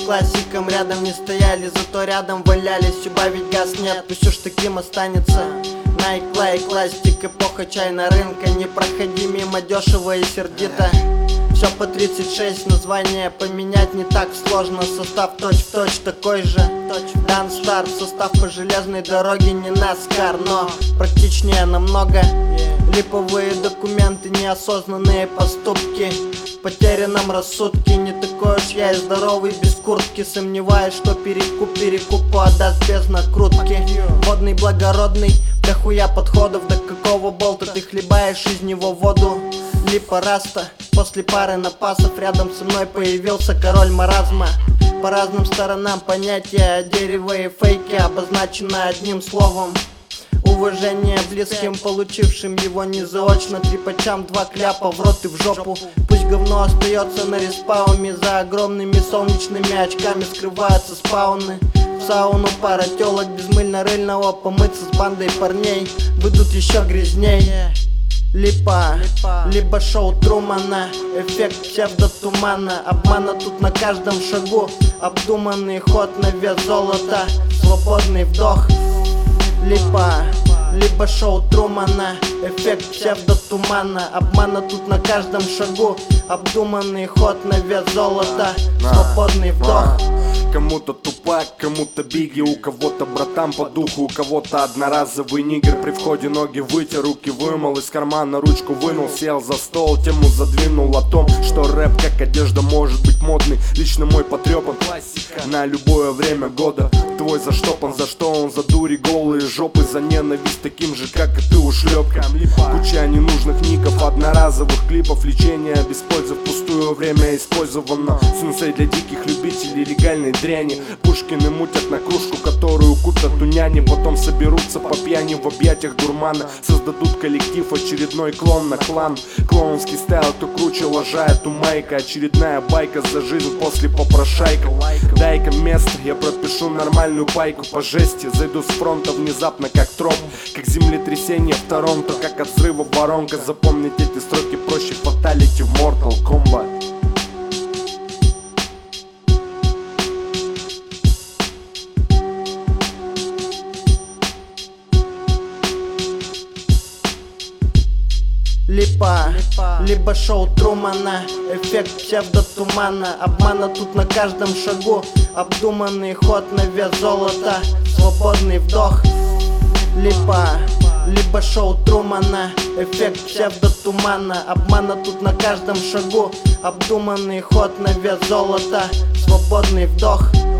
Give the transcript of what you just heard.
классиком рядом не стояли, зато рядом валялись. Убавить газ нет, пусть уж таким останется. Nike, Like, пластик, эпоха чайного рынка. Не проходи мимо дешево и сердито. Все по 36, название поменять не так сложно. Состав точь-в-точь такой же. Дан старт, состав по железной дороге, не NASCAR, но практичнее намного. Липовые документы, неосознанные поступки. В потерянном рассудке, не такой уж я и здоровый без куртки. Сомневаюсь, что перекупу отдаст без накрутки. Водный благородный, дохуя подходов. До какого болта ты хлебаешь из него воду? Липа раста, после пары напасов рядом со мной появился король маразма. По разным сторонам понятия дерева и фейки обозначено одним словом. Уважение близким, получившим его не заочно. Трепачам 2 кляпа в рот и в жопу. Пусть говно остается на респауме. За огромными солнечными очками скрываются спауны. В сауну пара телок без мыльно-рыльного, помыться с бандой парней выйдут еще грязней. Липа, либо шоу Трумана, эффект псевдотумана. Обмана тут на каждом шагу, обдуманный ход на вес золота, свободный вдох. Липа, либо шоу Трумана, эффект псевдотумана. Обмана тут на каждом шагу, обдуманный ход на вес золота, свободный вдох. Кому-то тупак, кому-то биги, у кого-то братан по духу, у кого-то одноразовый нигер. При входе ноги вытер, руки вымыл, из кармана ручку вынул, сел за стол, тему задвинул о том, что рэп как одежда может быть модный. Лично мой потрепан, классика на любое время года. Твой заштопан, за что он? За дури, голые жопы, за ненависть таким же, как и ты, ушлепкам. Куча ненужных ников, одноразовых клипов, лечение без пользы, впустую время использовано. Сенсей для диких любителей легальной дряни. Пушкины мутят на кружку, которую купят у няни. Потом соберутся по пьяни в объятиях дурмана. Создадут коллектив, очередной клон на клан. Клоунский стайл, кто круче лажает у майка. Очередная байка за жизнь после попрошайка. Дай-ка место, я пропишу нормальную пайку по жести. Зайду с фронта внезапно как тромб, как землетрясение в Торонто, как от взрыва воронка. Запомнить эти строки проще фаталити в Mortal Kombat. Липа, либо шоу Трумана, эффект псевдотумана. Обмана тут на каждом шагу, обдуманный ход на вес золота, свободный вдох. Липа, либо шоу Трумана, эффект псевдотумана. Обмана тут на каждом шагу, обдуманный ход на вес золота, свободный вдох.